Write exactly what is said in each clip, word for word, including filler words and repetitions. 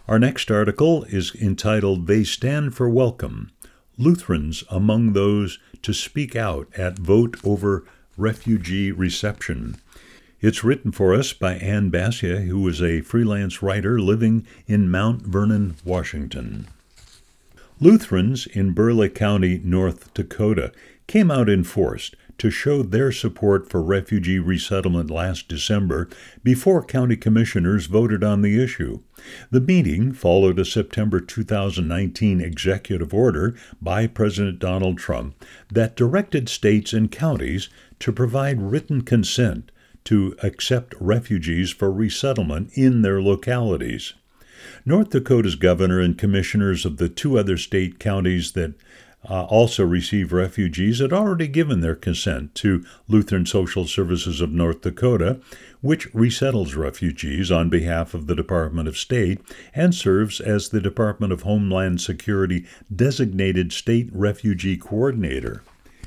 Our next article is entitled, They Stand for Welcome, Lutherans Among Those to Speak Out at Vote Over Refugee Reception. It's written for us by Ann Bassia, who is a freelance writer living in Mount Vernon, Washington. Lutherans in Burleigh County, North Dakota, came out in force to show their support for refugee resettlement last December before county commissioners voted on the issue. The meeting followed a September two thousand nineteen executive order by President Donald Trump that directed states and counties to provide written consent to accept refugees for resettlement in their localities. North Dakota's governor and commissioners of the two other state counties that uh, also receive refugees had already given their consent to Lutheran Social Services of North Dakota, which resettles refugees on behalf of the Department of State and serves as the Department of Homeland Security designated state refugee coordinator.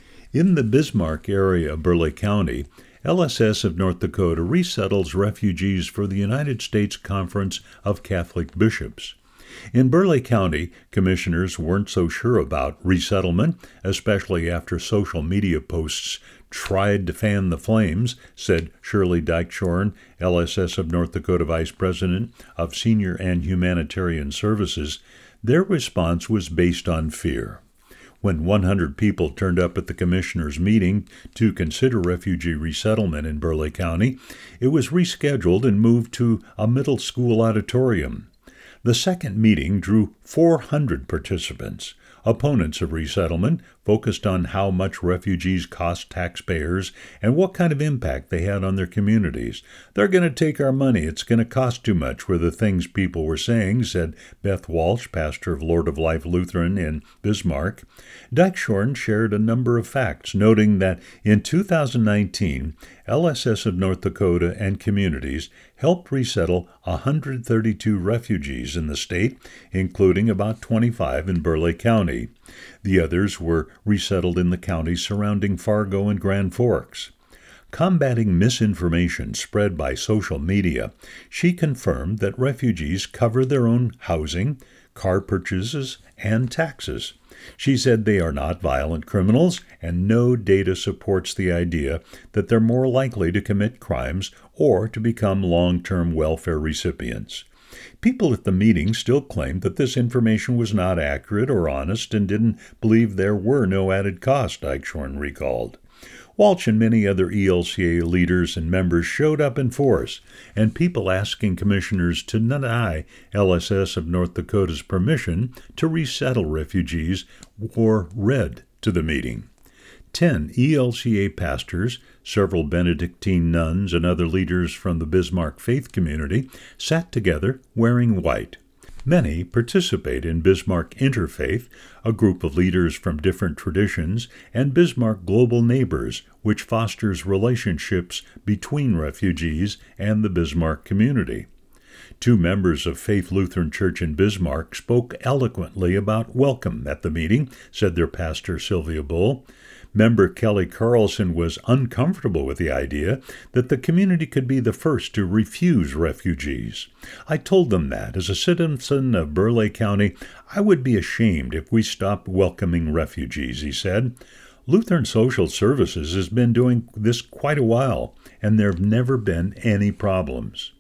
In the Bismarck area of Burleigh County, L S S of North Dakota resettles refugees for the United States Conference of Catholic Bishops. In Burleigh County, commissioners weren't so sure about resettlement, especially after social media posts tried to fan the flames, said Shirley Dykeshorn, L S S of North Dakota Vice President of Senior and Humanitarian Services. Their response was based on fear. When one hundred people turned up at the commissioners' meeting to consider refugee resettlement in Burleigh County, it was rescheduled and moved to a middle school auditorium. The second meeting drew four hundred participants. Opponents of resettlement focused on how much refugees cost taxpayers and what kind of impact they had on their communities. They're going to take our money. It's going to cost too much, were the things people were saying, said Beth Walsh, pastor of Lord of Life Lutheran in Bismarck. Dykeshorn shared a number of facts, noting that in two thousand nineteen, L S S of North Dakota and communities helped resettle one hundred thirty-two refugees in the state, including about twenty-five in Burleigh County. The others were resettled in the counties surrounding Fargo and Grand Forks. Combating misinformation spread by social media, she confirmed that refugees cover their own housing, car purchases, and taxes. She said they are not violent criminals, and no data supports the idea that they're more likely to commit crimes or to become long-term welfare recipients. People at the meeting still claimed that this information was not accurate or honest and didn't believe there were no added costs, Dykeshorn recalled. Walsh and many other E L C A leaders and members showed up in force, and people asking commissioners to deny L S S of North Dakota's permission to resettle refugees wore red to the meeting. Ten E L C A pastors, several Benedictine nuns, and other leaders from the Bismarck faith community sat together wearing white. Many participate in Bismarck Interfaith, a group of leaders from different traditions, and Bismarck Global Neighbors, which fosters relationships between refugees and the Bismarck community. Two members of Faith Lutheran Church in Bismarck spoke eloquently about welcome at the meeting, said their pastor Sylvia Bull. Member Kelly Carlson was uncomfortable with the idea that the community could be the first to refuse refugees. I told them that, as a citizen of Burleigh County, I would be ashamed if we stopped welcoming refugees, he said. Lutheran Social Services has been doing this quite a while, and there have never been any problems.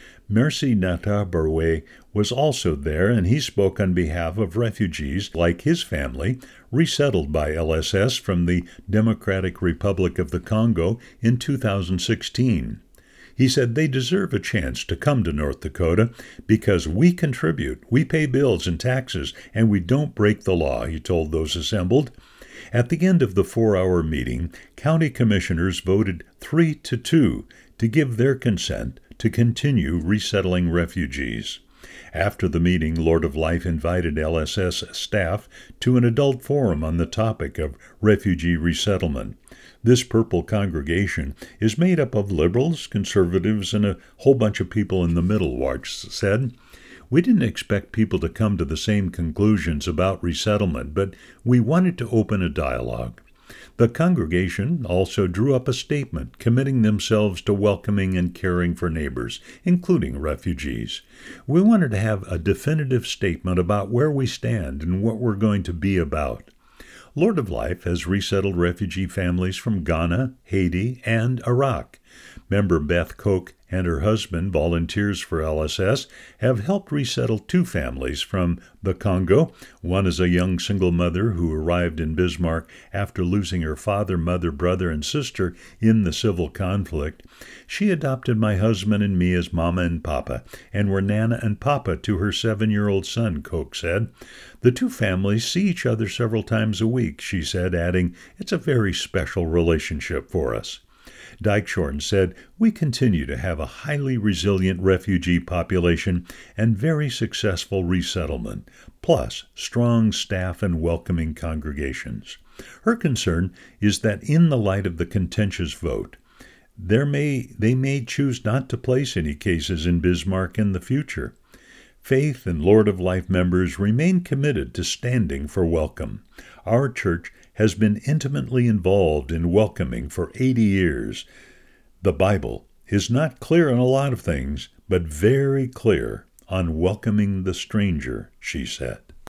Mercy Natabarwe was also there, and he spoke on behalf of refugees, like his family, resettled by L S S from the Democratic Republic of the Congo in two thousand sixteen. He said they deserve a chance to come to North Dakota because we contribute, we pay bills and taxes, and we don't break the law, he told those assembled. At the end of the four-hour meeting, county commissioners voted three to two to give their consent to continue resettling refugees. After the meeting, Lord of Life invited L S S staff to an adult forum on the topic of refugee resettlement. This purple congregation is made up of liberals, conservatives, and a whole bunch of people in the middle, Walsh said. We didn't expect people to come to the same conclusions about resettlement, but we wanted to open a dialogue. The congregation also drew up a statement committing themselves to welcoming and caring for neighbors, including refugees. We wanted to have a definitive statement about where we stand and what we're going to be about. Lord of Life has resettled refugee families from Ghana, Haiti, and Iraq. Member Beth Koch and her husband, volunteers for L S S, have helped resettle two families from the Congo. One is a young single mother who arrived in Bismarck after losing her father, mother, brother, and sister in the civil conflict. She adopted my husband and me as Mama and Papa, and were Nana and Papa to her seven-year-old son, Koch said. The two families see each other several times a week, she said, adding, "It's a very special relationship for us." Dykeshorn said, "We continue to have a highly resilient refugee population and very successful resettlement, plus strong staff and welcoming congregations." Her concern is that in the light of the contentious vote, there may they may choose not to place any cases in Bismarck in the future. Faith and Lord of Life members remain committed to standing for welcome. Our church has been intimately involved in welcoming for eighty years. The Bible is not clear on a lot of things, but very clear on welcoming the stranger, she said.